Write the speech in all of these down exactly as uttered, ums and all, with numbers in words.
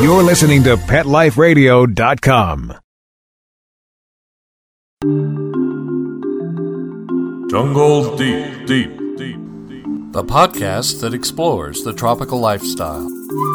You're listening to pet life radio dot com. Jungle Deep, Deep, Deep, Deep. The podcast that explores the tropical lifestyle.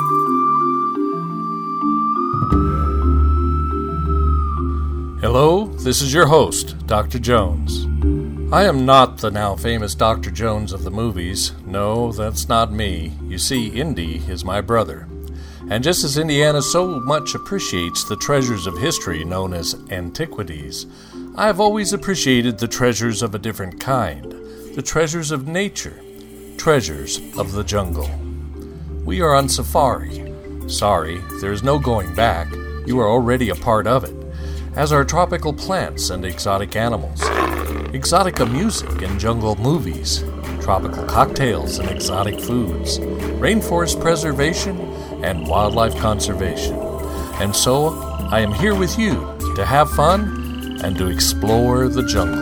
Hello, this is your host, Doctor Jones. I am not the now famous Doctor Jones of the movies. No, that's not me. You see, Indy is my brother. And just as Indiana so much appreciates the treasures of history known as antiquities, I have always appreciated the treasures of a different kind, the treasures of nature, treasures of the jungle. We are on safari. Sorry, there is no going back. You are already a part of it, as are tropical plants and exotic animals, exotica music and jungle movies, tropical cocktails and exotic foods, rainforest preservation and wildlife conservation. And so, I am here with you to have fun and to explore the jungle.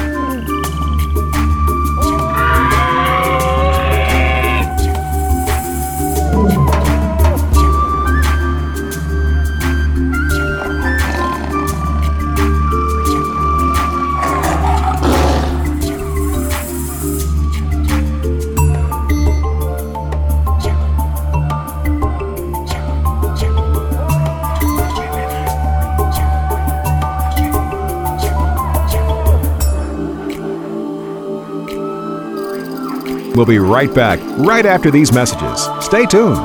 We'll be right back, right after these messages. Stay tuned.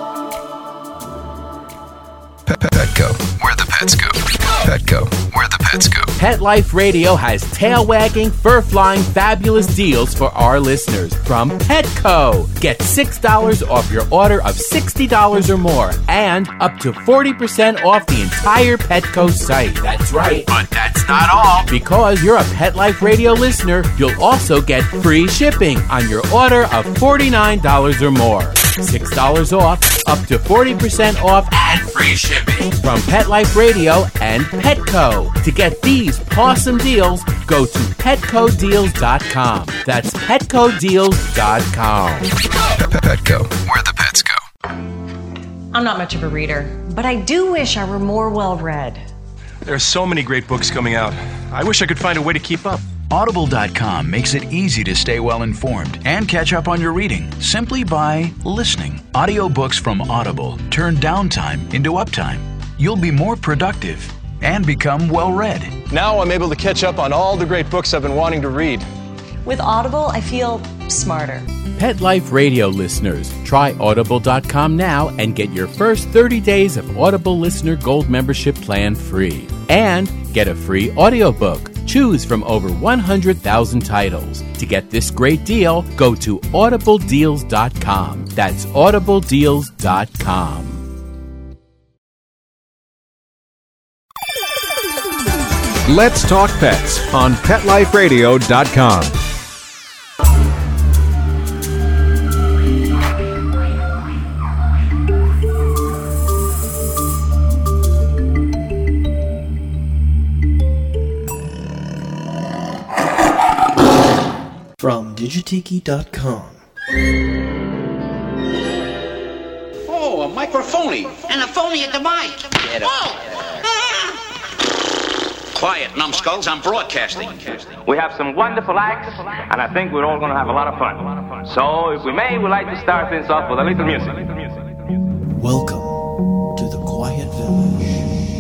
Petco, where the pets go. Petco, where the pets go. Pet Life Radio has tail-wagging, fur-flying, fabulous deals for our listeners from Petco. Get six dollars off your order of sixty dollars or more and up to forty percent off the entire Petco site. That's right. But that's not all. Because you're a Pet Life Radio listener, you'll also get free shipping on your order of forty-nine dollars or more. six dollars off, up to forty percent off, and free shipping from Pet Life Radio and Petco. To get these awesome deals, go to petco deals dot com. That's petco deals dot com. Petco, where the pets go. I'm not much of a reader, but I do wish I were more well-read. There are so many great books coming out. I wish I could find a way to keep up. Audible dot com makes it easy to stay well informed and catch up on your reading simply by listening. Audiobooks from Audible turn downtime into uptime. You'll be more productive and become well read. Now I'm able to catch up on all the great books I've been wanting to read. With Audible, I feel smarter. Pet Life Radio listeners, try audible dot com now and get your first thirty days of Audible Listener Gold membership plan free. And get a free audiobook. Choose from over one hundred thousand titles. To get this great deal, go to audible deals dot com. That's audible deals dot com. Let's Talk Pets on pet life radio dot com. From digitiki dot com. Oh, a microphony. And a phony at the mic. Get oh! Quiet, numbskulls, I'm broadcasting. We have some wonderful acts, and I think we're all going to have a lot of fun. So, if we may, we'd like to start things off with a little music. Welcome to the Quiet Village.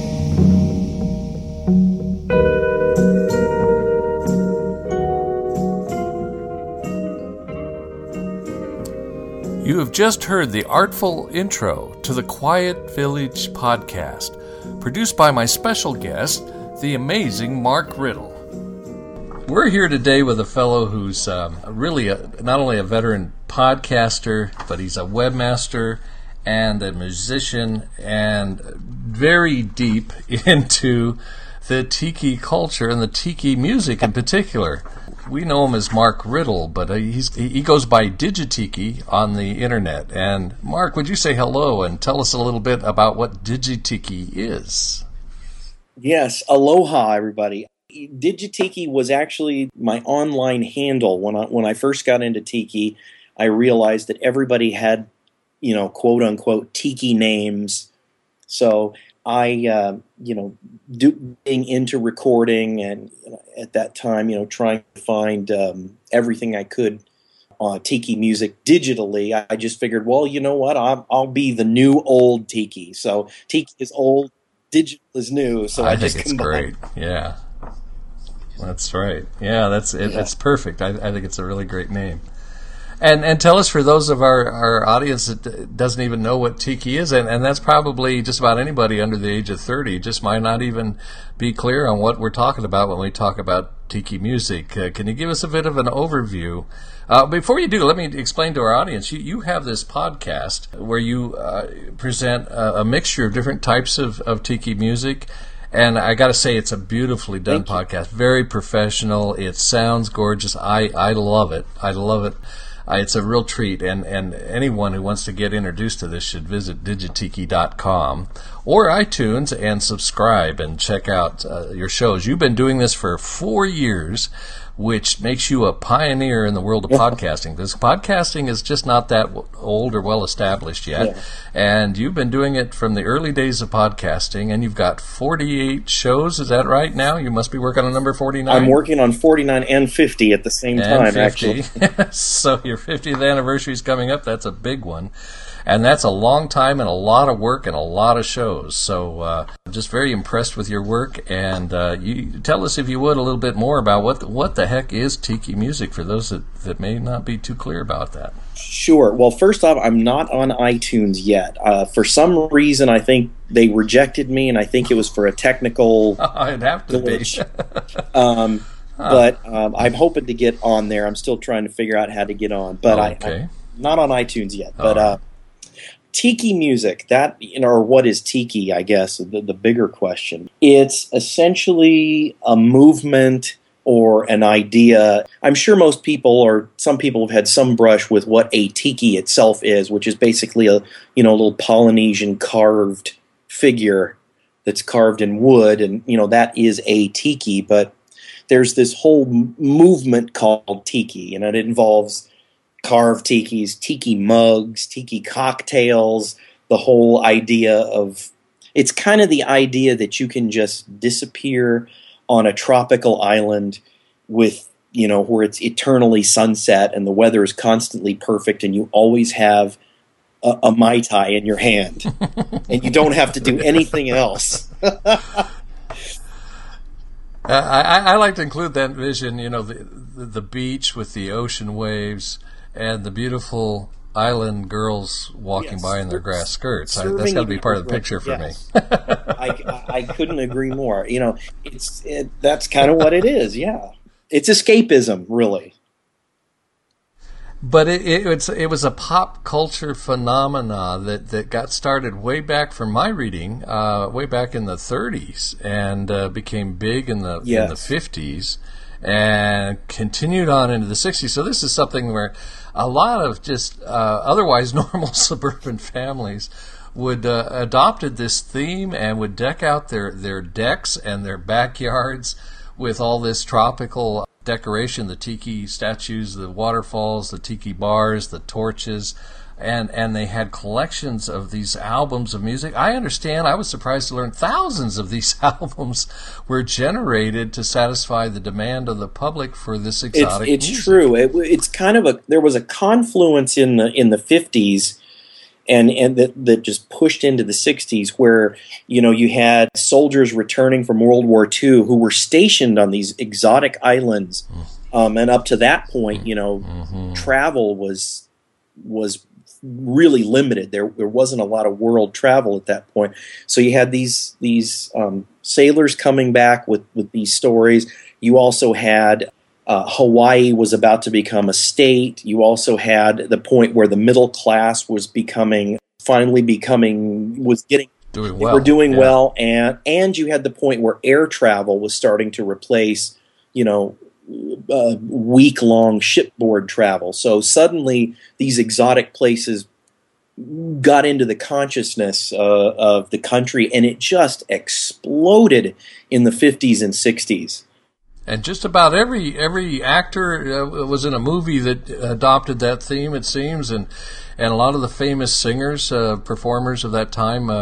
You have just heard the artful intro to the Quiet Village podcast, produced by my special guest, the amazing Mark Riddle. We're here today with a fellow who's um, really a, not only a veteran podcaster, but he's a webmaster and a musician and very deep into the tiki culture and the tiki music in particular. We know him as Mark Riddle, but he's, he goes by Digitiki on the internet. And Mark, would you say hello and tell us a little bit about what Digitiki is? Yes, aloha, everybody. Digitiki was actually my online handle. When I, when I first got into Tiki, I realized that everybody had, you know, quote-unquote Tiki names So I, uh, you know, do, being into recording, and you know, at that time, you know, trying to find um, everything I could on uh, Tiki music digitally, I, I just figured, well, you know what, I'll, I'll be the new old Tiki. So Tiki is old, digital is new. So I, I just think it's combined. great. Yeah, that's right. Yeah, that's it, yeah. That's perfect. I, I think it's a really great name. And and tell us, for those of our, our audience that doesn't even know what Tiki is, and, and that's probably just about anybody under the age of thirty, just might not even be clear on what we're talking about when we talk about Tiki music. Uh, can you give us a bit of an overview? Uh, before you do, let me explain to our audience, you, you have this podcast where you uh, present a, a mixture of different types of, of Tiki music. And I got to say, it's a beautifully done Thank podcast, you. Very professional. It sounds gorgeous. I, I love it. I love it. Uh, it's a real treat, and, and anyone who wants to get introduced to this should visit digitiki dot com or iTunes and subscribe and check out uh, your shows. You've been doing this for four years, which makes you a pioneer in the world of podcasting, because podcasting is just not that old or well established yet. Yeah. And you've been doing it from the early days of podcasting, and you've got forty-eight shows. Is that right now? You must be working on number forty-nine. I'm working on forty-nine and fifty at the same and time, fifty. Actually. So your fiftieth anniversary is coming up. That's a big one. And that's a long time and a lot of work and a lot of shows. So uh, I'm just very impressed with your work. And uh, you tell us, if you would, a little bit more about what the, what the heck is Tiki music, for those that, that may not be too clear about that. Sure. Well, first off, I'm not on iTunes yet. Uh, for some reason, I think they rejected me, and I think it was for a technical I'd have to glitch. be. um, huh. But um, I'm hoping to get on there. I'm still trying to figure out how to get on. But okay. I, I'm not on iTunes yet. But right. uh, Tiki music, that, you know, or what is Tiki, I guess, the, the bigger question. It's essentially a movement or an idea. I'm sure most people, or some people, have had some brush with what a Tiki itself is, which is basically a, you know, little Polynesian carved figure that's carved in wood, and, you know, that is a Tiki. But there's this whole movement called Tiki, and it involves carved tikis, tiki mugs, tiki cocktails, the whole idea of, it's kind of the idea that you can just disappear on a tropical island with, you know, where it's eternally sunset and the weather is constantly perfect, and you always have a, a Mai Tai in your hand and you don't have to do anything else. Uh, I, I like to include that vision, you know, the, the beach with the ocean waves and the beautiful island girls walking yes, by in their grass skirts. I, that's got to be part of the picture for yes. me. I, I couldn't agree more. You know, it's it, that's kind of what it is. Yeah, it's escapism, really. But it, it, it's, it was a pop culture phenomena that, that got started way back, from my reading, uh, way back in the thirties, and uh, became big in the yes. in the fifties, and continued on into the sixties. So this is something where a lot of just uh, otherwise normal suburban families would uh, adopted this theme and would deck out their, their decks and their backyards with all this tropical decoration, the tiki statues, the waterfalls, the tiki bars, the torches, and and they had collections of these albums of music. I understand, I was surprised to learn thousands of these albums were generated to satisfy the demand of the public for this exotic it's, it's music. true. It, it's kind of a, there was a confluence in the in the fifties and and that, that just pushed into the sixties, where, you know, you had soldiers returning from World War Two who were stationed on these exotic islands, um, and up to that point, you know, mm-hmm. travel was was really limited. There there wasn't a lot of world travel at that point. So you had these these um, sailors coming back with, with these stories. You also had uh, Hawaii was about to become a state. You also had the point where the middle class was becoming, finally becoming, was getting, doing they well. were doing yeah. well. And, and you had the point where air travel was starting to replace, you know, Uh, week-long shipboard travel. So suddenly these exotic places got into the consciousness uh, of the country, and it just exploded in the fifties and sixties. And just about every every actor uh, was in a movie that adopted that theme, it seems, and and a lot of the famous singers, uh, performers of that time, uh,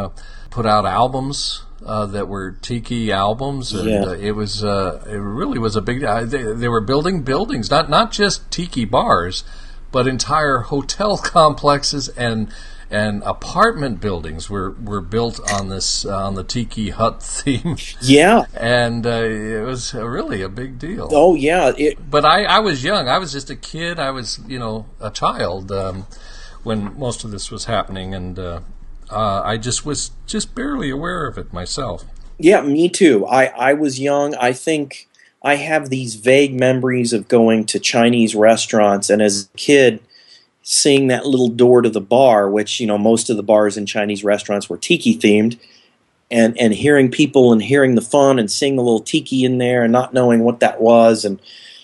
put out albums uh, that were tiki albums, and Yeah. uh, it was uh, it really was a big. Uh, they, they were building buildings, not not just tiki bars, but entire hotel complexes and and apartment buildings were, were built on this uh, on the tiki hut theme. Yeah, and uh, it was really a big deal. Oh yeah, it, but I, I was young. I was just a kid. I was you know a child um, when most of this was happening, and uh, uh, I just was just barely aware of it myself. Yeah, me too. I, I was young. I think I have these vague memories of going to Chinese restaurants, and as a kid, seeing that little door to the bar, which, you know, most of the bars in Chinese restaurants were tiki themed, and, and hearing people and hearing the fun and seeing the little tiki in there and not knowing what that was. And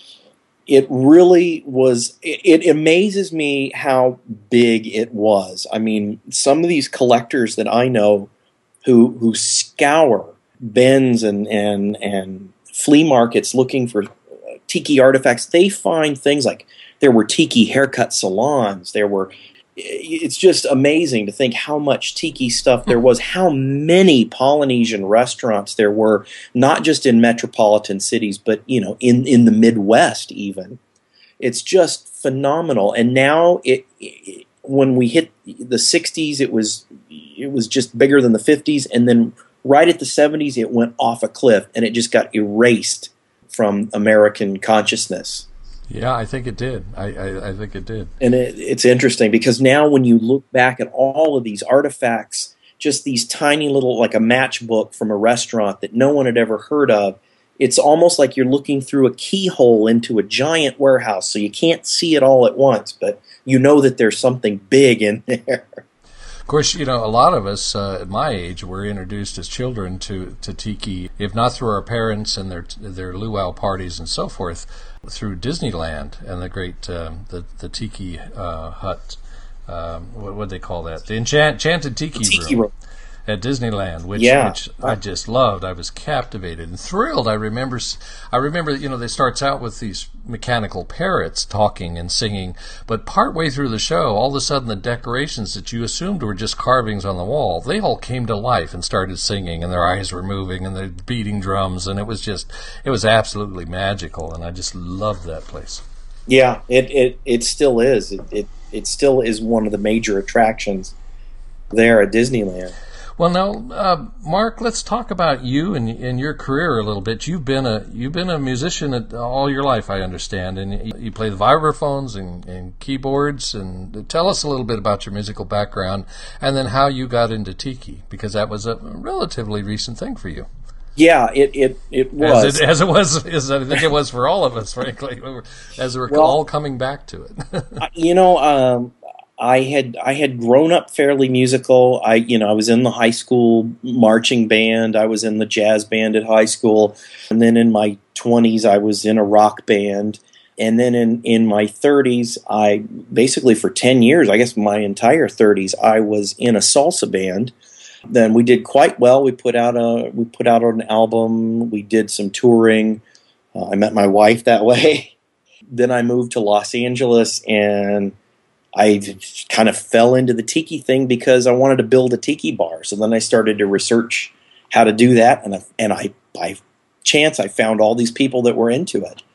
it really was, it, it amazes me how big it was. I mean, some of these collectors that I know who who scour bins and, and, and flea markets looking for tiki artifacts, they find things like there were tiki haircut salons. There were. It's just amazing to think how much tiki stuff there was, how many Polynesian restaurants there were, not just in metropolitan cities, but you know, in, in the Midwest even. It's just phenomenal. And now, it, it when we hit the sixties, it was it was just bigger than the fifties, and then right at the seventies, it went off a cliff, and it just got erased from American consciousness. Yeah, I think it did. I, I, I think it did. And it, it's interesting because now when you look back at all of these artifacts, just these tiny little, like a matchbook from a restaurant that no one had ever heard of, it's almost like you're looking through a keyhole into a giant warehouse, so you can't see it all at once, but you know that there's something big in there. Of course, you know, a lot of us uh, at my age were introduced as children to, to tiki, if not through our parents and their their luau parties and so forth, through Disneyland and the great um, the the tiki uh, hut. Um, what would they call that? The enchant, enchanted tiki, tiki room. room. At Disneyland, which, yeah. which I just loved. I was captivated and thrilled. I remember, I remember, you know, they starts out with these mechanical parrots talking and singing, but partway through the show, all of a sudden the decorations that you assumed were just carvings on the wall, they all came to life and started singing, and their eyes were moving, and they're beating drums, and it was just, it was absolutely magical, and I just loved that place. Yeah, it it, it still is. It, it it still is one of the major attractions there at Disneyland. Well, now, uh, Mark, let's talk about you and, and your career a little bit. You've been a you've been a musician at, all your life, I understand, and you, you play the vibraphones and, and keyboards. And tell us a little bit about your musical background, and then how you got into tiki, because that was a relatively recent thing for you. Yeah, it it, it was as it, as it was. As I think it was for all of us, frankly, as we're well, all coming back to it. you know. Um, I had I had grown up fairly musical. I you know I was in the high school marching band. I was in the jazz band at high school, and then in my twenties I was in a rock band, and then in, in my thirties I basically for ten years, I guess my entire thirties, I was in a salsa band. Then we did quite well. We put out a we put out an album. We did some touring. Uh, I met my wife that way. Then I moved to Los Angeles, and I kind of fell into the tiki thing because I wanted to build a tiki bar. So then I started to research how to do that, and I, and I by chance I found all these people that were into it.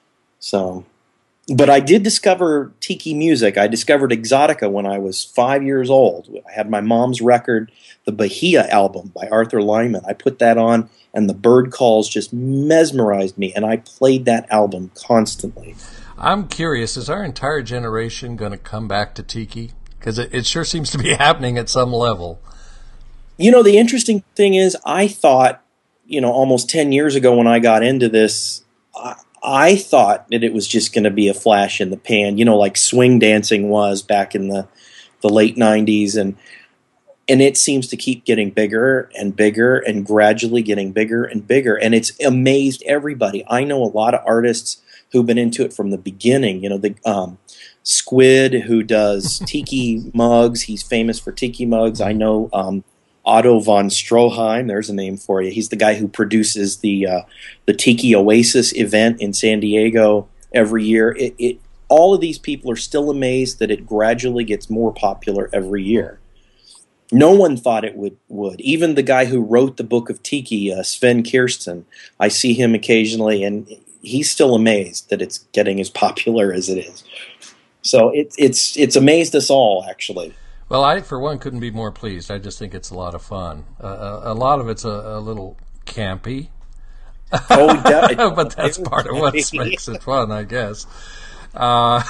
So, but I did discover tiki music. I discovered Exotica when I was five years old. I had my mom's record, the Bahia album by Arthur Lyman. I put that on, and the bird calls just mesmerized me, and I played that album constantly. I'm curious, is our entire generation going to come back to tiki? Because it, it sure seems to be happening at some level. You know, the interesting thing is, I thought, you know, almost ten years ago when I got into this, I, I thought that it was just going to be a flash in the pan, you know, like swing dancing was back in the, the late nineties. And, and it seems to keep getting bigger and bigger and gradually getting bigger and bigger. And it's amazed everybody. I know a lot of artists who've been into it from the beginning. You know, the um, Squid, who does tiki mugs. He's famous for tiki mugs. I know um, Otto von Stroheim. There's a name for you. He's the guy who produces the uh, the Tiki Oasis event in San Diego every year. It, it all of these people are still amazed that it gradually gets more popular every year. No one thought it would. would. Even the guy who wrote the Book of Tiki, uh, Sven Kirsten, I see him occasionally, and he's still amazed that it's getting as popular as it is. So it, it's it's amazed us all, actually. Well, I, for one, couldn't be more pleased. I just think it's a lot of fun. Uh, a, a lot of it's a, a little campy. Oh, de- but that's part of what makes it fun, I guess. Uh,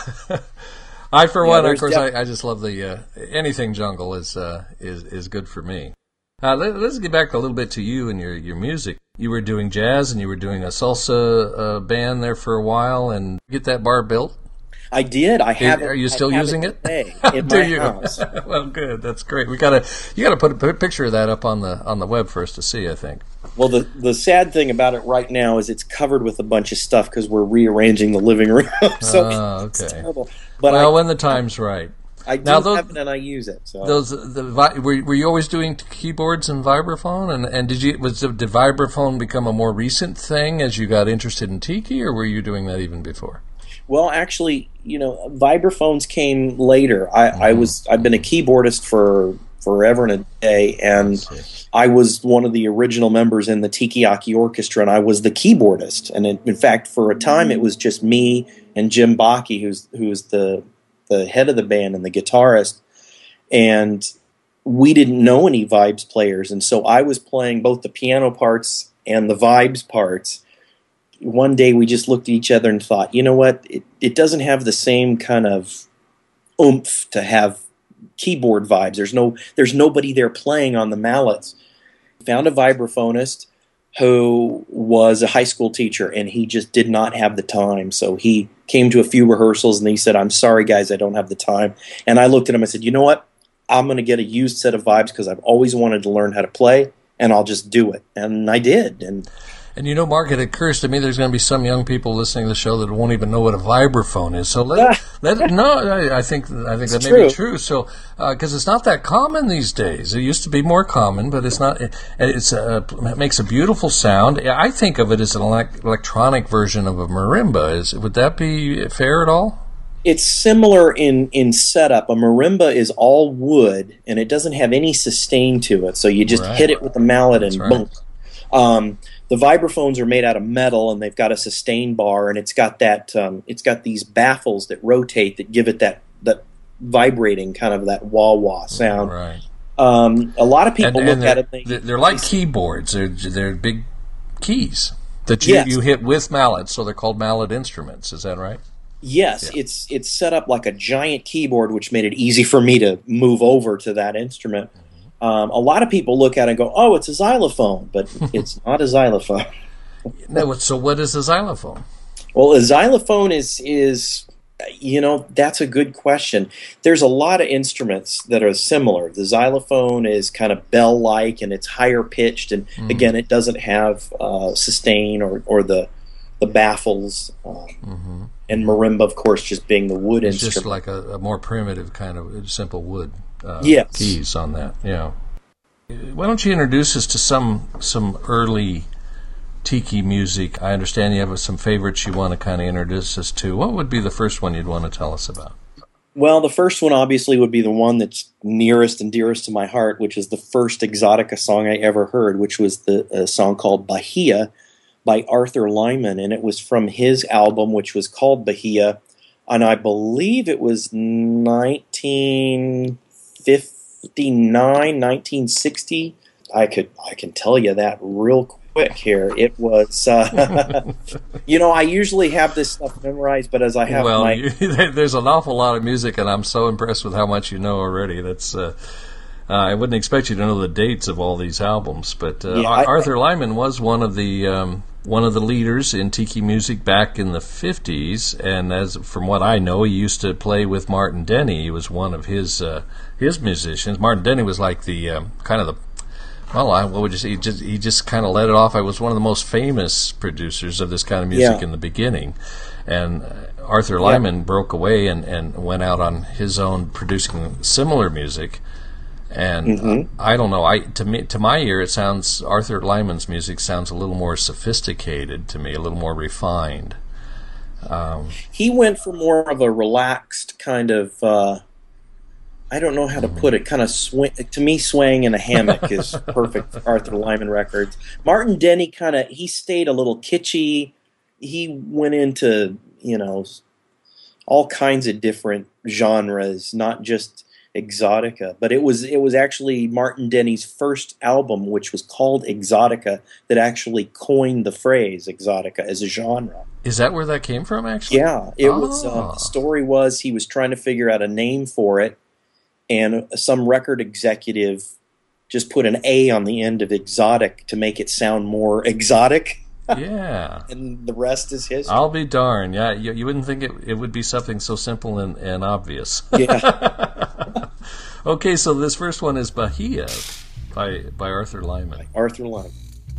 I, for yeah, one, of course, def- I, I just love the uh, anything jungle is uh, is is good for me. Uh, let, let's get back a little bit to you and your, your music. You were doing jazz and you were doing a salsa uh, band there for a while, and get that bar built. I did. I have. Are you still using it? it in Do my you? house. Well, good. That's great. We gotta you gotta put a picture of that up on the on the web for us to see, I think. Well, the the sad thing about it right now is it's covered with a bunch of stuff because we're rearranging the living room. so oh, okay. It's terrible. But well, I, when the time's right. I do now, those, have it and I use it. So. Those the were were you always doing keyboards and vibraphone, and and did you was did vibraphone become a more recent thing as you got interested in tiki, or were you doing that even before? Well, actually, you know, vibraphones came later. I, mm-hmm. I was I've been a keyboardist for forever and a day, and I, I was one of the original members in the Tiki-Aki Orchestra, and I was the keyboardist. And in, in fact, for a time, it was just me and Jim Bakke, who's who's the the head of the band and the guitarist, and we didn't know any vibes players, and so I was playing both the piano parts and the vibes parts. One day we just looked at each other and thought, you know what, it, it doesn't have the same kind of oomph to have keyboard vibes. There's no, there's nobody there playing on the mallets. Found a vibraphonist who was a high school teacher, and he just did not have the time. So he came to a few rehearsals, and he said, I'm sorry, guys, I don't have the time. And I looked at him and said, you know what, I'm going to get a used set of vibes because I've always wanted to learn how to play, and I'll just do it. And I did. And And you know, Mark, it occurs to me there's going to be some young people listening to the show that won't even know what a vibraphone is. So let, let no, I, I think I think that may true. be true. So because uh, it's not that common these days. It used to be more common, but it's not. It, it's a, it makes a beautiful sound. I think of it as an elect, electronic version of a marimba. Is would that be fair at all? It's similar in, in setup. A marimba is all wood, and it doesn't have any sustain to it. So you just right. hit it with the mallet That's and right. boom. Um, the vibraphones are made out of metal, and they've got a sustain bar, and it's got that um, it's got these baffles that rotate that give it that that vibrating kind of that wah wah sound. Right. Um, a lot of people and, look and at it. They, They, they're like keyboards. They're they're big keys that you, yes. you hit with mallets, so they're called mallet instruments. Is that right? Yes, yeah. it's it's set up like a giant keyboard, which made it easy for me to move over to that instrument. Um, a lot of people look at it and go, "Oh, it's a xylophone," but it's not a xylophone. No, so what is a xylophone? Well, a xylophone is is you know that's a good question. There's a lot of instruments that are similar. The xylophone is kind of bell-like and it's higher pitched, and mm. again, it doesn't have uh, sustain or or the the baffles. Um, mm-hmm. And marimba, of course, just being the wood it's instrument. Just like a, a more primitive kind of simple wood uh, yes. keys on that. Yeah. Why don't you introduce us to some some early tiki music? I understand you have some favorites you want to kind of introduce us to. What would be the first one you'd want to tell us about? Well, the first one obviously would be the one that's nearest and dearest to my heart, which is the first Exotica song I ever heard, which was the a song called Bahia by Arthur Lyman, and it was from his album, which was called Bahia, and I believe it was nineteen fifty-nine, nineteen sixty. I could I can tell you that real quick here. It was, uh, you know, I usually have this stuff memorized, but as I have well, my... you, there's an awful lot of music, and I'm so impressed with how much you know already. That's... Uh, Uh, I wouldn't expect you to know the dates of all these albums, but uh, yeah, I, Arthur Lyman was one of the um, one of the leaders in tiki music back in the fifties, and as from what I know, he used to play with Martin Denny. He was one of his uh, his musicians. Martin Denny was like the um, kind of the well, I, what would you say? He just he just kind of let it off. I was one of the most famous producers of this kind of music yeah. in the beginning, and uh, Arthur Lyman yeah. broke away and, and went out on his own producing similar music. And mm-hmm. uh, I don't know. I to me, to my ear, it sounds Arthur Lyman's music sounds a little more sophisticated to me, a little more refined. Um, he went for more of a relaxed kind of uh, I don't know how to put it, kind of swing, to me, Swaying in a Hammock is perfect for Arthur Lyman Records. Martin Denny kind of, he stayed a little kitschy. He went into, you know, all kinds of different genres, not just exotica, but it was it was actually Martin Denny's first album, which was called Exotica, that actually coined the phrase exotica as a genre. Is that where that came from, actually? Yeah, it oh. was. Uh, the story was he was trying to figure out a name for it, and some record executive just put an A on the end of exotic to make it sound more exotic. Yeah. And the rest is history. I'll be darned. Yeah, you, you wouldn't think it, it would be something so simple and, and obvious. Yeah. Okay, so this first one is Bahia by, by Arthur Lyman. By Arthur Lyman.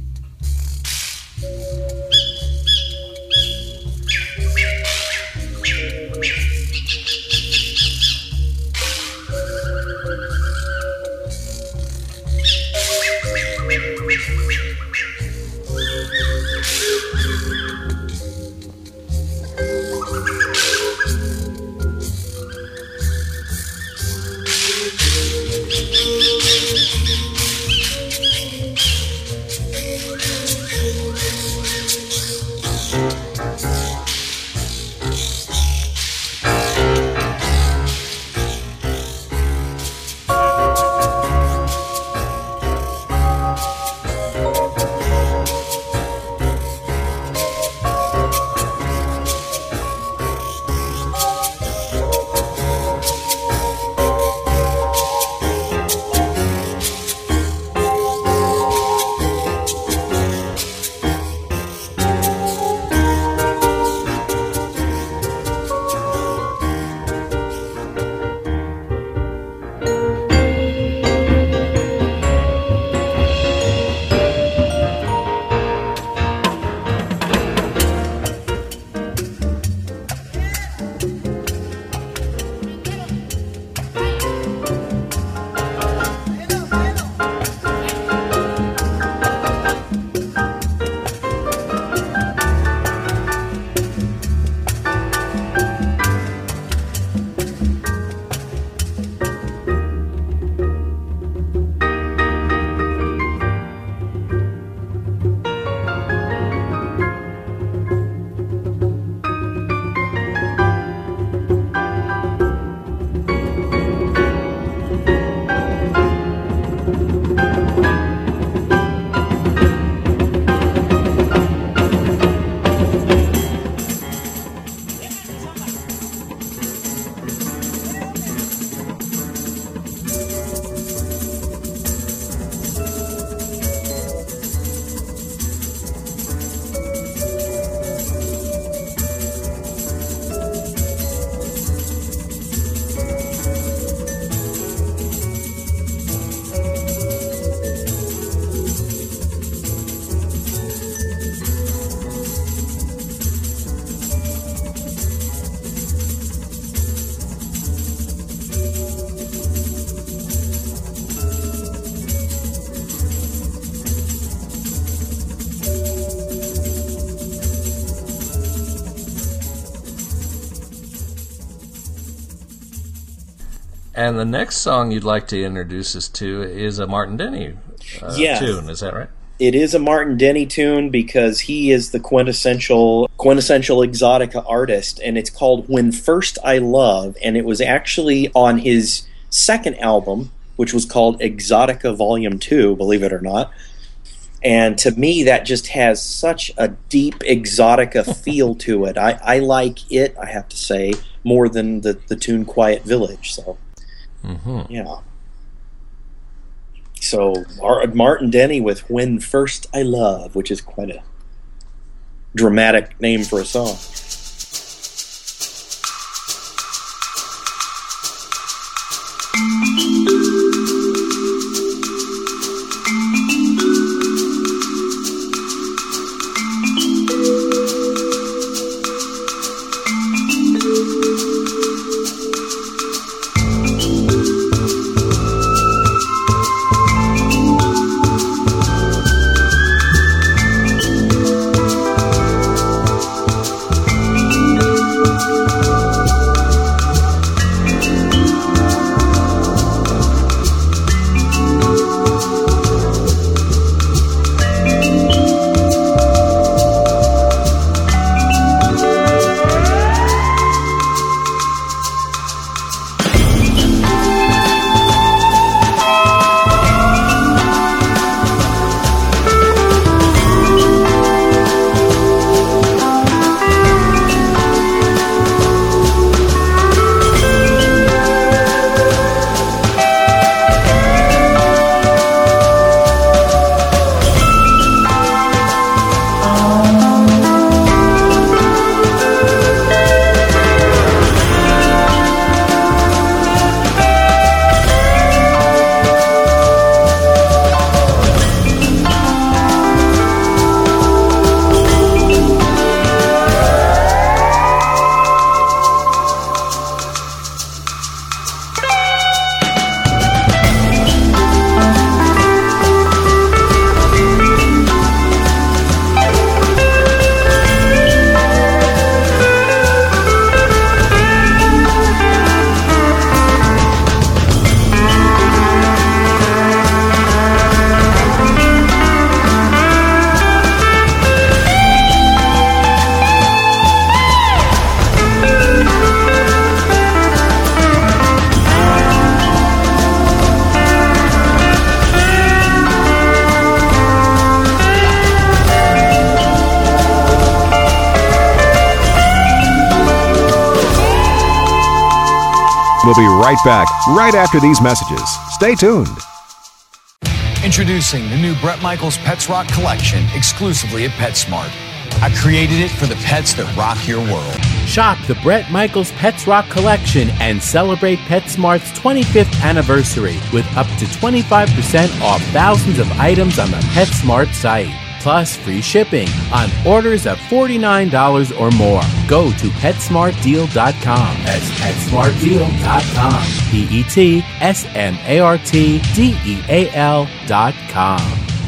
And the next song you'd like to introduce us to is a Martin Denny uh, yeah. tune. Is that right? It is a Martin Denny tune because he is the quintessential quintessential exotica artist, and it's called When First I Love, and it was actually on his second album, which was called Exotica Volume two, believe it or not. And to me, that just has such a deep exotica feel to it. I, I like it, I have to say, more than the, the tune Quiet Village. So, mm-hmm. yeah. So, Martin Denny with When First I Love, which is quite a dramatic name for a song. We'll be right back, right after these messages. Stay tuned. Introducing the new Bret Michaels Pets Rock collection exclusively at PetSmart. I created it for the pets that rock your world. Shop the Bret Michaels Pets Rock collection and celebrate PetSmart's twenty-fifth anniversary with up to twenty-five percent off thousands of items on the PetSmart site. Plus free shipping on orders of forty-nine dollars or more. Go to pet smart deal dot com. That's pet smart deal dot com. P E T S M A R T D E A L dot com.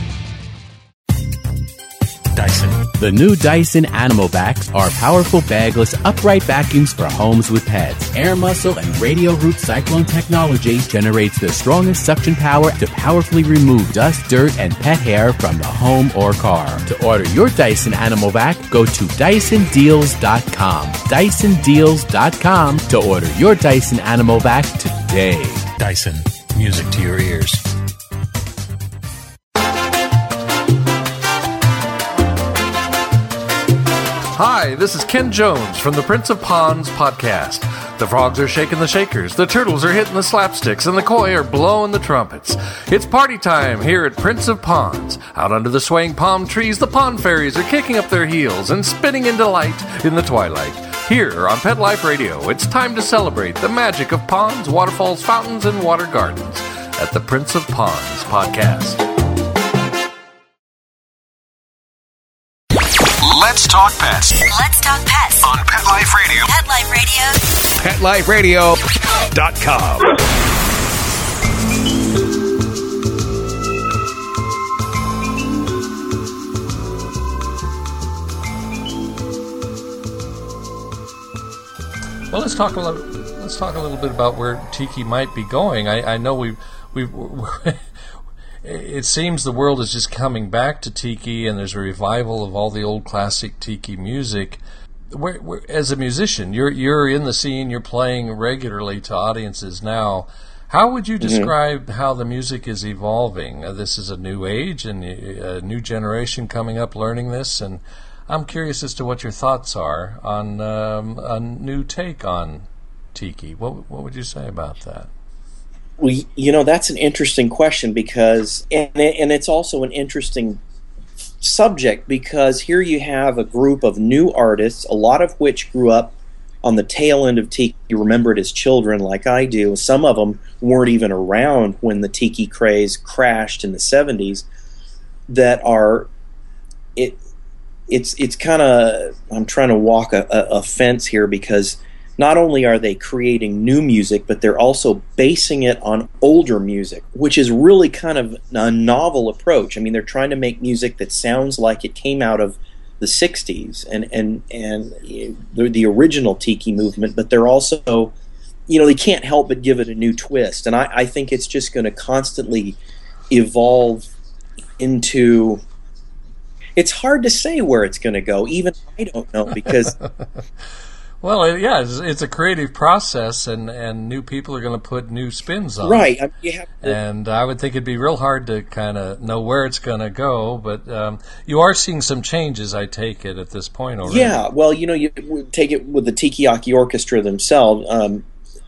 Dyson. The new Dyson Animal Vacs are powerful bagless upright vacuums for homes with pets. Air muscle and radio root cyclone technology generates the strongest suction power to powerfully remove dust, dirt, and pet hair from the home or car. To order your Dyson Animal Vac, go to Dyson Deals dot com. Dyson Deals dot com to order your Dyson Animal Vac today. Dyson. Music to your ears. Hi, this is Ken Jones from the Prince of Ponds podcast. The frogs are shaking the shakers, the turtles are hitting the slapsticks, and the koi are blowing the trumpets. It's party time here at Prince of Ponds. Out under the swaying palm trees, the pond fairies are kicking up their heels and spinning in delight in the twilight. Here on Pet Life Radio, it's time to celebrate the magic of ponds, waterfalls, fountains, and water gardens at the Prince of Ponds podcast. Let's talk pets. Let's talk pets On Pet Life Radio. Pet Life Radio. pet life radio dot com. Well, let's talk a little. Let's talk a little bit about where Tiki might be going. I, I know we we. It seems the world is just coming back to Tiki, and there's a revival of all the old classic Tiki music. Where, where, as a musician, you're you're in the scene, you're playing regularly to audiences now. How would you describe mm-hmm. how the music is evolving? Uh, this is a new age and a new generation coming up learning this, and I'm curious as to what your thoughts are on um, a new take on Tiki. What what would you say about that? Well, you know, that's an interesting question because, and, and it's also an interesting subject because here you have a group of new artists, a lot of which grew up on the tail end of Tiki, remembered as children like I do. Some of them weren't even around when the Tiki craze crashed in the seventies, that are, it. it's it's kind of, I'm trying to walk a, a, a fence here because not only are they creating new music, but they're also basing it on older music, which is really kind of a novel approach. I mean, they're trying to make music that sounds like it came out of the sixties and and and the, the original Tiki movement, but they're also, you know, they can't help but give it a new twist. And I, I think it's just going to constantly evolve into. It's hard to say where it's going to go. Even I don't know because. Well, yeah, it's, it's a creative process, and, and new people are going to put new spins on right. it. I mean, you have to, and I would think it'd be real hard to kind of know where it's going to go, but um, you are seeing some changes, I take it, at this point already. Yeah, well, you know, you take it with the Tiki-Yaki Orchestra themselves. Um,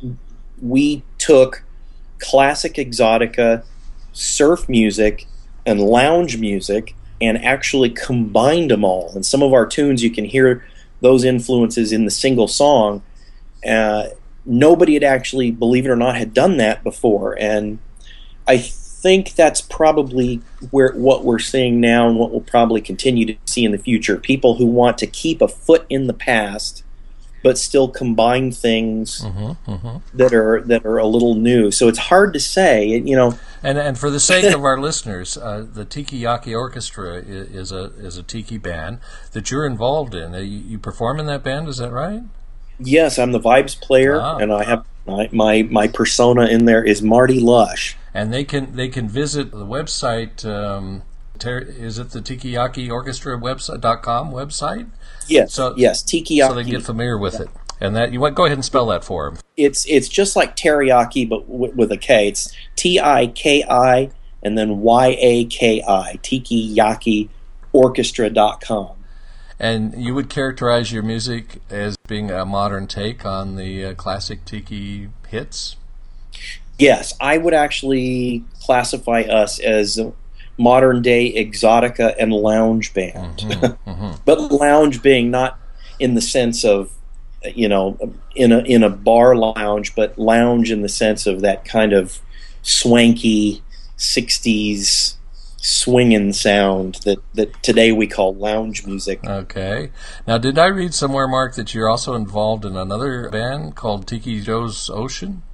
we took classic exotica, surf music, and lounge music, and actually combined them all. And some of our tunes, you can hear those influences in the single song. Uh, nobody had actually, believe it or not, had done that before, and I think that's probably where what we're seeing now and what we'll probably continue to see in the future. People who want to keep a foot in the past, but still combine things mm-hmm, mm-hmm. that are that are a little new. So it's hard to say, you know. And and for the sake of our listeners, uh, the Tiki-Yaki Orchestra is, is a is a Tiki band that you're involved in. Uh, you, you perform in that band, is that right? Yes, I'm the vibes player, ah. and I have my, my my persona in there is Marty Lush. And they can they can visit the website. Um, ter- is it the Tiki-Yaki Orchestra website dot com website? Yes. So, yes, Tiki-Yaki. So they can get familiar with it. And that you what? Go ahead and spell that for them. It's it's just like teriyaki, but w- with a K. It's T I K I and then Y A K I. Tiki-Yaki Orchestra dot com. And you would characterize your music as being a modern take on the uh, classic tiki hits? Yes, I would actually classify us as a modern-day exotica and lounge band. Mm-hmm, mm-hmm. But lounge being not in the sense of, you know, in a in a bar lounge, but lounge in the sense of that kind of swanky sixties swinging sound that, that today we call lounge music. Okay. Now, did I read somewhere, Mark, that you're also involved in another band called Tiki Joe's Ocean?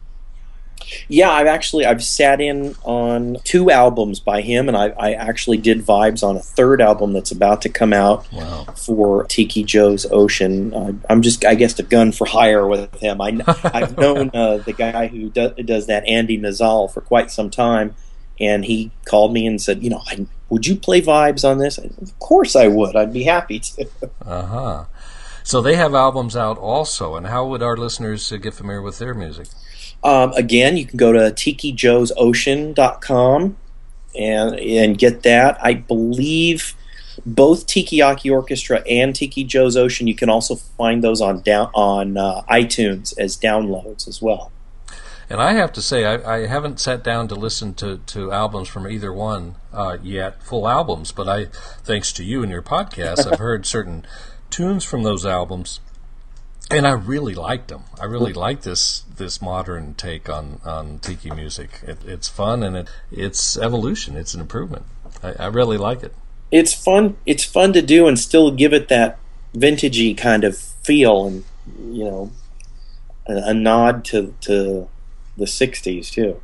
Yeah, I've actually I've sat in on two albums by him, and I, I actually did vibes on a third album that's about to come out. Wow. For Tiki Joe's Ocean. Uh, I'm just, I guess, a gun for hire with him. I, I've known uh, the guy who do, does that, Andy Nazal, for quite some time, and he called me and said, you know, I, would you play vibes on this? I, of course I would. I'd be happy to. Uh-huh. So they have albums out also, and how would our listeners uh, get familiar with their music? Um, again, you can go to tiki joes ocean dot com and and get that. I believe both Tiki-Aki Orchestra and Tiki Joe's Ocean, you can also find those on down on uh, iTunes as downloads as well. And I have to say, I, I haven't sat down to listen to, to albums from either one uh, yet, full albums, but I, thanks to you and your podcast, I've heard certain tunes from those albums. And I really liked them. I really like this this modern take on, on tiki music. It, it's fun, and it it's evolution. It's an improvement. I, I really like it. It's fun. It's fun to do and still give it that vintagey kind of feel, and you know, a, a nod to to the sixties too.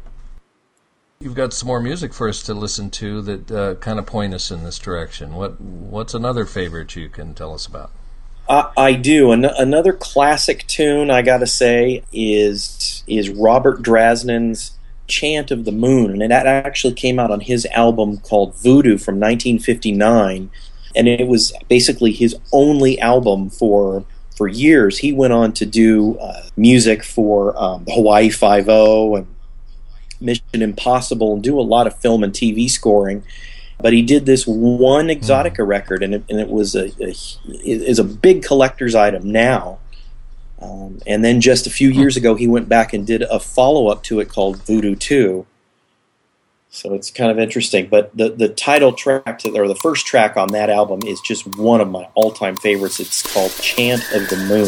You've got some more music for us to listen to that uh, kind of point us in this direction. What what's another favorite you can tell us about? I, I do. An- another classic tune, I gotta say, is is Robert Drasnin's Chant of the Moon, and it actually came out on his album called Voodoo from nineteen fifty-nine, and it was basically his only album for for years. He went on to do uh, music for um, Hawaii Five-O and Mission Impossible, and do a lot of film and T V scoring. But he did this one Exotica mm. record, and it, and it was a, a is a big collector's item now. Um, and then just a few years ago, he went back and did a follow-up to it called Voodoo two. So it's kind of interesting. But the, the title track, to, or the first track on that album, is just one of my all-time favorites. It's called Chant of the Moon.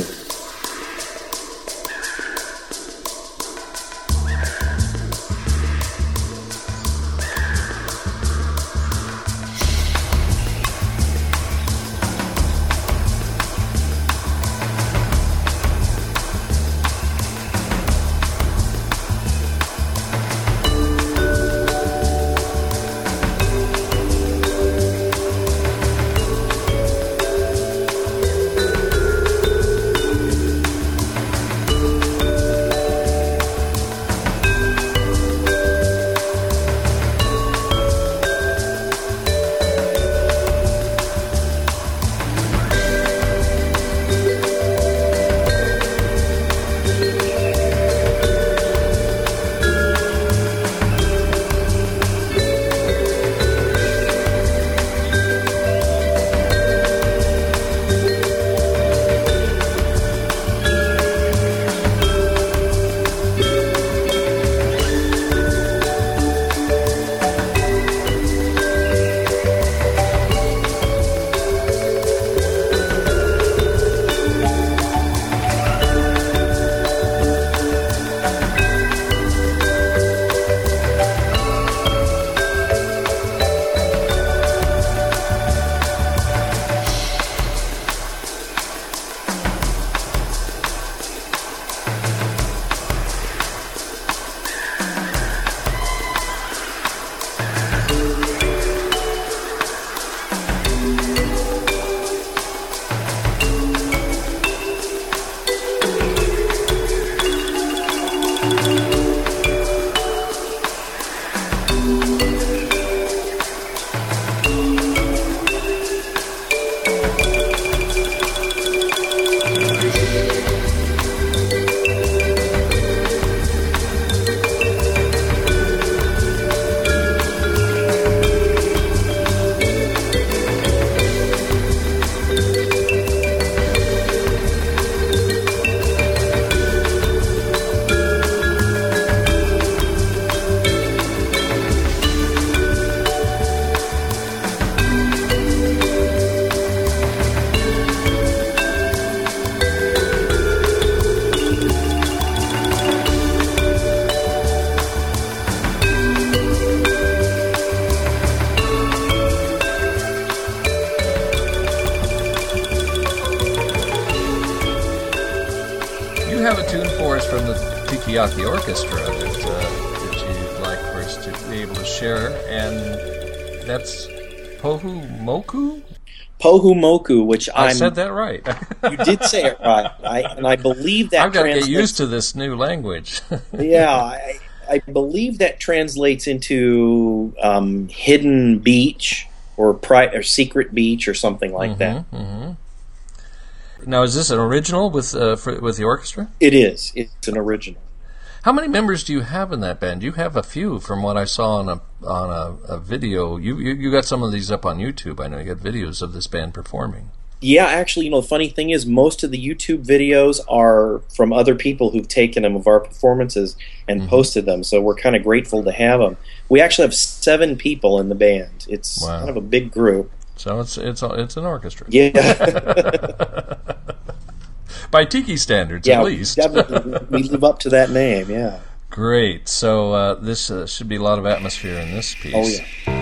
Sukiyaki Orchestra that, uh, that you'd like for us to be able to share, and that's Pohu Moku? Pohu Moku, which I I'm, said that right. You did say it right, I, and I believe that I've got to get translates- used to this new language. yeah, I, I believe that translates into um, hidden beach or, pri- or secret beach or something like mm-hmm, that. Mm-hmm. Now, is this an original with uh, for, with the orchestra? It is. It's an original. How many members do you have in that band? You have a few, from what I saw on a on a, a video. You, you you got some of these up on YouTube. I know you got videos of this band performing. Yeah, actually, you know, the funny thing is, most of the YouTube videos are from other people who've taken them of our performances and mm-hmm. posted them. So we're kind of grateful to have them. We actually have seven people in the band. It's wow. kind of a big group. So it's it's it's an orchestra. Yeah. By Tiki standards, yeah, at least. Definitely, we live up to that name, yeah. Great. So uh, this uh, should be a lot of atmosphere in this piece. Oh, yeah.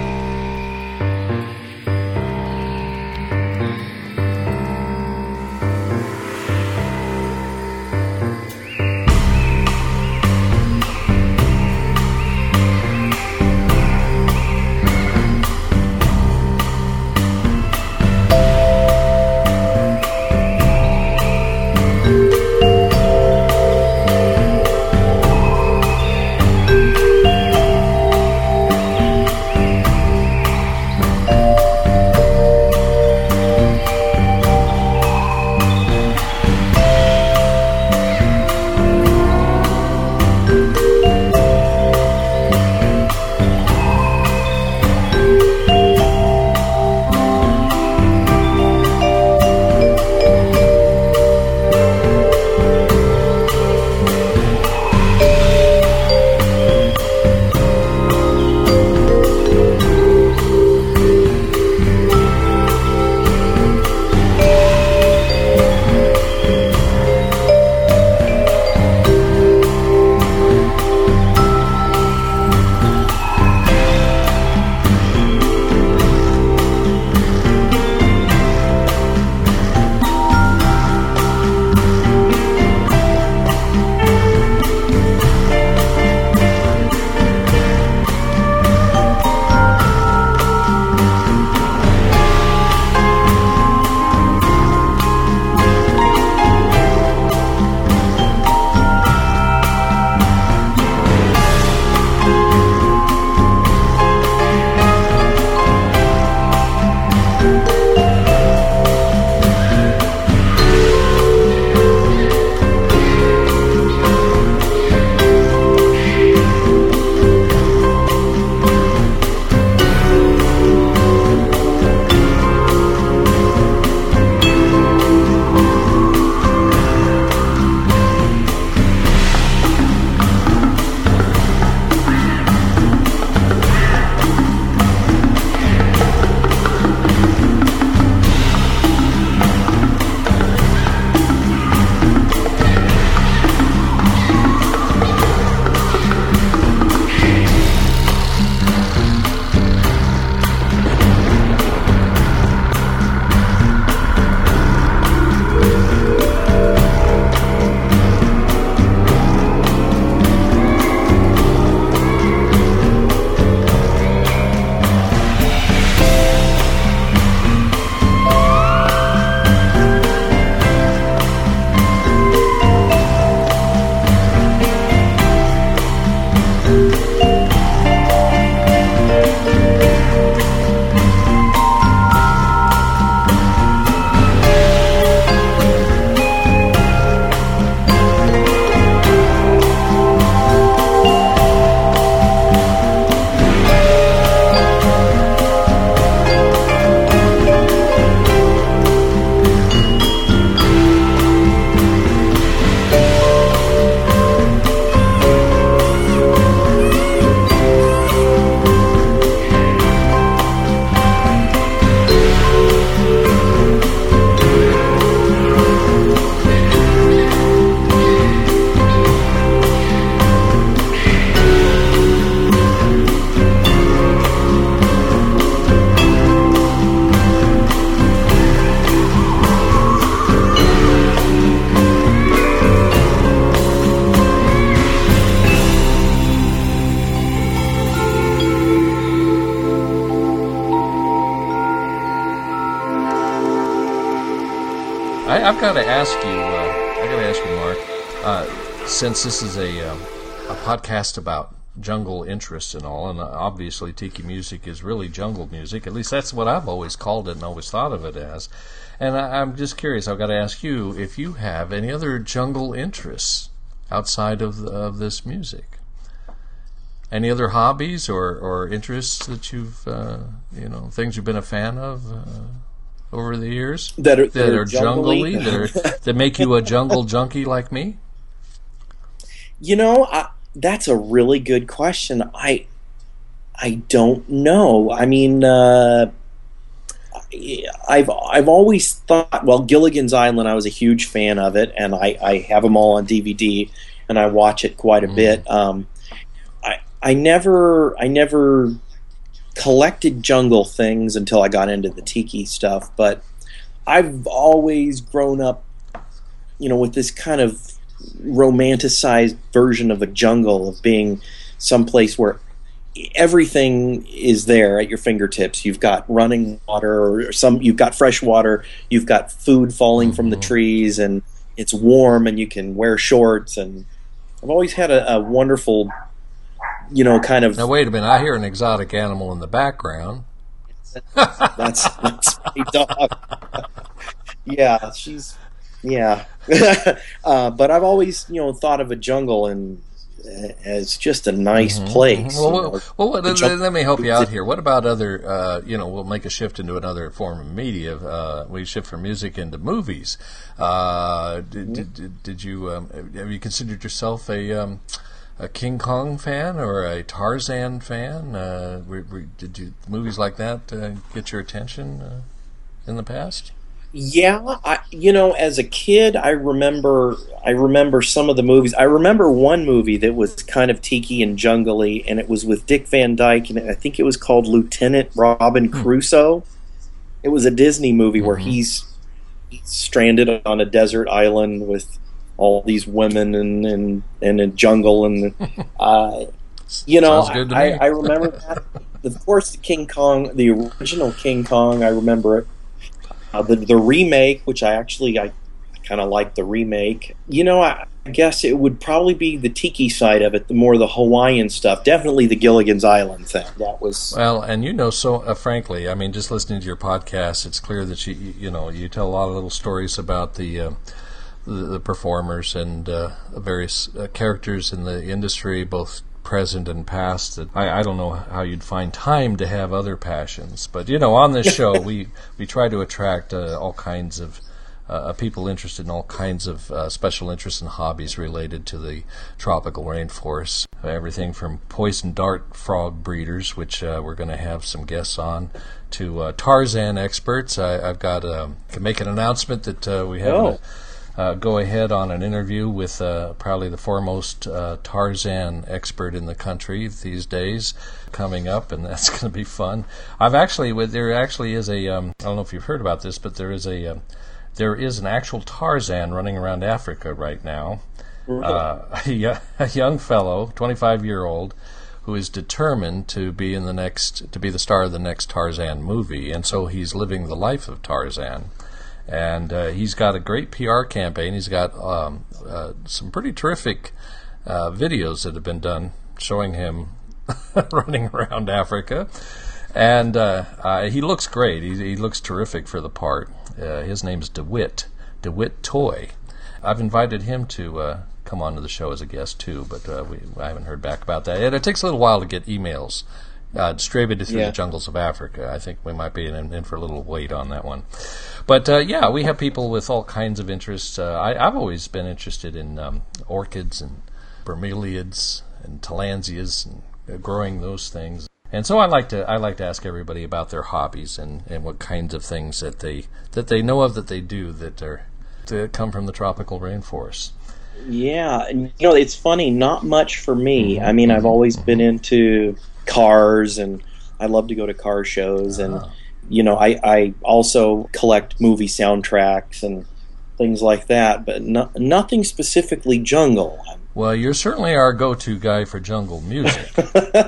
I, I've got to ask you. Uh, I got to ask you, Mark. Uh, since this is a um, a podcast about jungle interests and all, and obviously tiki music is really jungle music. At least that's what I've always called it and always thought of it as. And I, I'm just curious. I've got to ask you if you have any other jungle interests outside of of this music. Any other hobbies or, or interests that you've uh, you know things you've been a fan of uh, over the years that are, that that are, are jungly that, are, that make you a jungle junkie like me? You know, I, that's a really good question. I I don't know. I mean, uh, I've I've always thought. Well, Gilligan's Island. I was a huge fan of it, and I, I have them all on D V D, and I watch it quite a mm. bit. Um, I I never I never collected jungle things until I got into the tiki stuff, but I've always grown up, you know, with this kind of romanticized version of a jungle, of being someplace where everything is there at your fingertips. You've got running water, or some you've got fresh water, you've got food falling mm-hmm. from the trees, and it's warm, and you can wear shorts. And I've always had a, a wonderful, you know, kind of. Now wait a minute! I hear an exotic animal in the background. that's, that's my dog. Yeah, she's. Yeah, uh, but I've always, you know, thought of a jungle and as just a nice mm-hmm, place. Mm-hmm. Well, you know, well, well let, let me help you out here. What about other, uh, you know, we'll make a shift into another form of media. Uh, we shift from music into movies. Uh, did, did, did, did you, um, have you considered yourself a, um, a King Kong fan or a Tarzan fan? Uh, were, were, did you, movies like that uh, get your attention uh, in the past? Yeah, I, you know, as a kid, I remember I remember some of the movies. I remember one movie that was kind of tiki and jungly, and it was with Dick Van Dyke, and I think it was called Lieutenant Robin Crusoe. It was a Disney movie mm-hmm. where he's, he's stranded on a desert island with all these women and and, and a jungle, and uh, you know, I, I remember that. Of course, the King Kong, the original King Kong, I remember it. Uh, the the remake, which I actually I, I kind of like the remake. You know, I, I guess it would probably be the tiki side of it, the more the Hawaiian stuff. Definitely the Gilligan's Island thing. That was well, and you know, so uh, frankly, I mean, just listening to your podcast, it's clear that you you know you tell a lot of little stories about the uh, the, the performers and uh, various uh, characters in the industry, both present and past. That I, I don't know how you'd find time to have other passions, but you know, on this show we we try to attract uh, all kinds of uh, people interested in all kinds of uh, special interests and hobbies related to the tropical rainforests. Everything from poison dart frog breeders, which uh, we're going to have some guests on, to uh, Tarzan experts. I, I've got um, can make an announcement that uh, we have. Oh. Uh, go ahead on an interview with uh, probably the foremost uh, Tarzan expert in the country these days coming up, and that's going to be fun. I've actually, there actually is a, um, I don't know if you've heard about this, but there is a, um, there is an actual Tarzan running around Africa right now. Really? Uh, a, a young fellow, twenty-five year old, who is determined to be in the next, to be the star of the next Tarzan movie, and so he's living the life of Tarzan. And uh, he's got a great P R campaign. He's got um, uh, some pretty terrific uh, videos that have been done showing him running around Africa. And uh, uh, he looks great. He, he looks terrific for the part. Uh, his name's DeWitt, DeWitt Toy. I've invited him to uh, come on to the show as a guest, too, but uh, we, I haven't heard back about that. And it takes a little while to get emails uh, distributed through yeah. the jungles of Africa. I think we might be in, in for a little wait on that one. But, uh, yeah, we have people with all kinds of interests. Uh, I, I've always been interested in um, orchids and bromeliads and tillandsias and uh, growing those things. And so I like to I like to ask everybody about their hobbies and, and what kinds of things that they that they know of that they do that are that come from the tropical rainforest. Yeah, and you know, it's funny, not much for me. Mm-hmm. I mean, I've always mm-hmm. been into cars, and I love to go to car shows, and uh-huh. you know, I, I also collect movie soundtracks and things like that, but no, nothing specifically jungle. Well, you're certainly our go-to guy for jungle music.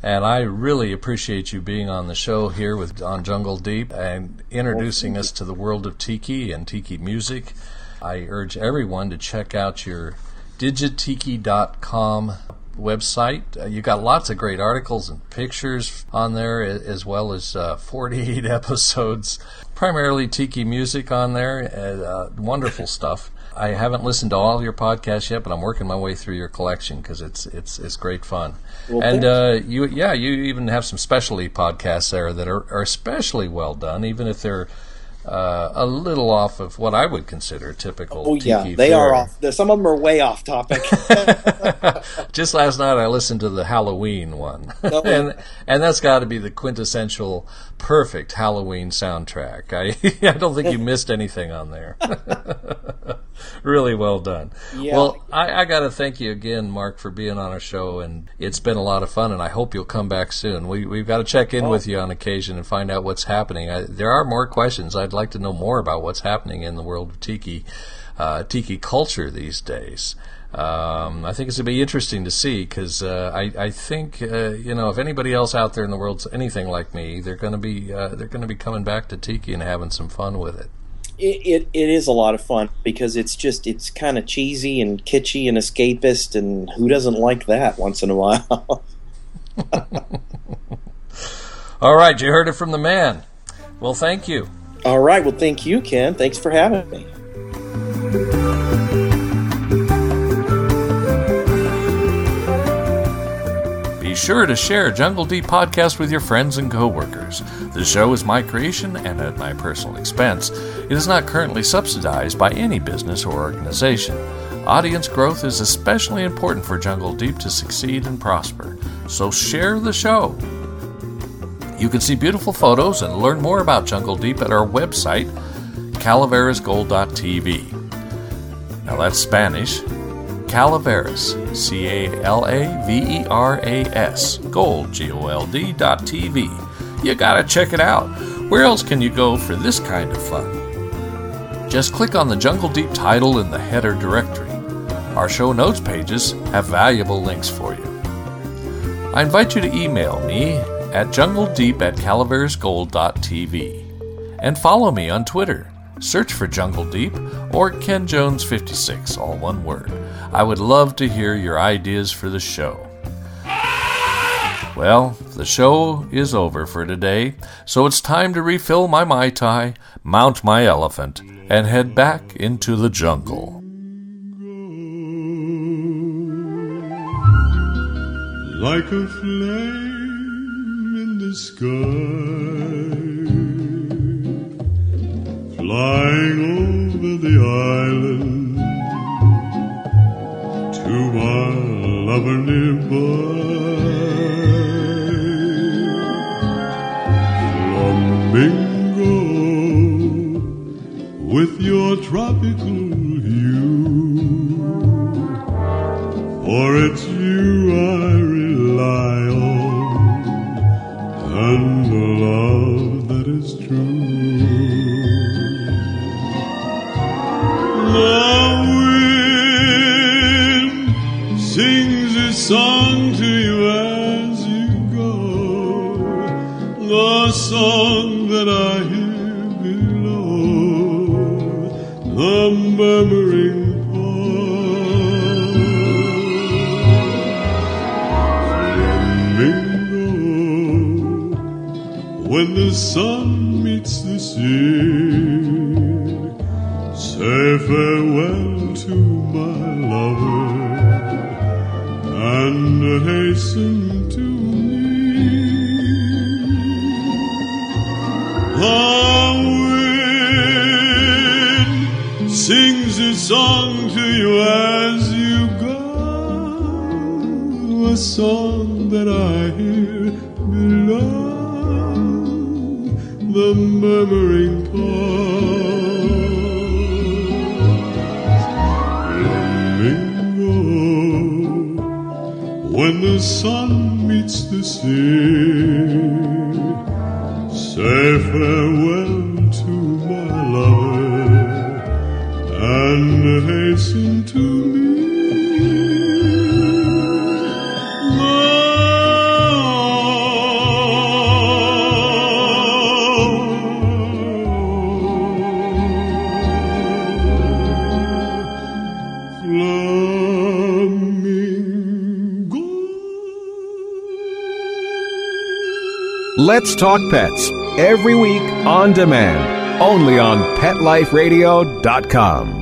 And I really appreciate you being on the show here with on Jungle Deep and introducing us to the world of tiki and tiki music. I urge everyone to check out your digitiki dot com website. Uh, you got lots of great articles and pictures on there, as well as uh, forty-eight episodes, primarily tiki music on there. Uh, wonderful stuff. I haven't listened to all your podcasts yet, but I'm working my way through your collection because it's it's it's great fun. Well, and uh, you, yeah, you even have some specialty podcasts there that are, are especially well done, even if they're uh, a little off of what I would consider typical. Oh tiki yeah, they fare. are off. Some of them are way off topic. Just last night, I listened to the Halloween one, oh. and and that's got to be the quintessential, perfect Halloween soundtrack. I I don't think you missed anything on there. Really well done. Yeah. Well, I, I got to thank you again, Mark, for being on our show, and it's been a lot of fun, and I hope you'll come back soon. We, we've got to check in oh. with you on occasion and find out what's happening. I, there are more questions. I'd like to know more about what's happening in the world of tiki, uh, tiki culture these days. Um, I think it's going to be interesting to see because uh, I, I think uh, you know if anybody else out there in the world's anything like me, they're going to be uh, they're going to be coming back to tiki and having some fun with it. It, it it is a lot of fun because it's just it's kind of cheesy and kitschy and escapist, and who doesn't like that once in a while? All right, you heard it from the man. Well, thank you. All right, well, thank you, Ken. Thanks for having me. Be sure to share Jungle Deep Podcast with your friends and coworkers. The show is my creation and at my personal expense. It is not currently subsidized by any business or organization. Audience growth is especially important for Jungle Deep to succeed and prosper. So share the show. You can see beautiful photos and learn more about Jungle Deep at our website, calaveras gold dot t v. Now that's Spanish. Calaveras, C A L A V E R A S, gold, G O L D dot T V. You gotta check it out. Where else can you go for this kind of fun? Just click on the Jungle Deep title in the header directory. Our show notes pages have valuable links for you. I invite you to email me at jungledeep at calaveras gold dot t v and follow me on Twitter. Search for Jungle Deep or Ken Jones fifty-six, all one word. I would love to hear your ideas for the show. Well, the show is over for today, so it's time to refill my Mai Tai, mount my elephant, and head back into the jungle. Like a flame in the sky, flying over the island, to my lover nearby. Flamingo, with your tropical hue, for it's you I rely on, and the love that is true. Sings a song to you as you go, the song that I hear below, the murmuring pond. Flamingo, when the sun meets the sea, say farewell to my lover and hasten to me. The wind sings a song to you as you go, a song that I hear below, the murmuring pond. When the sun meets the sea, say farewell to my lover and hasten to me. The Let's Talk Pets, every week on demand, only on pet life radio dot com.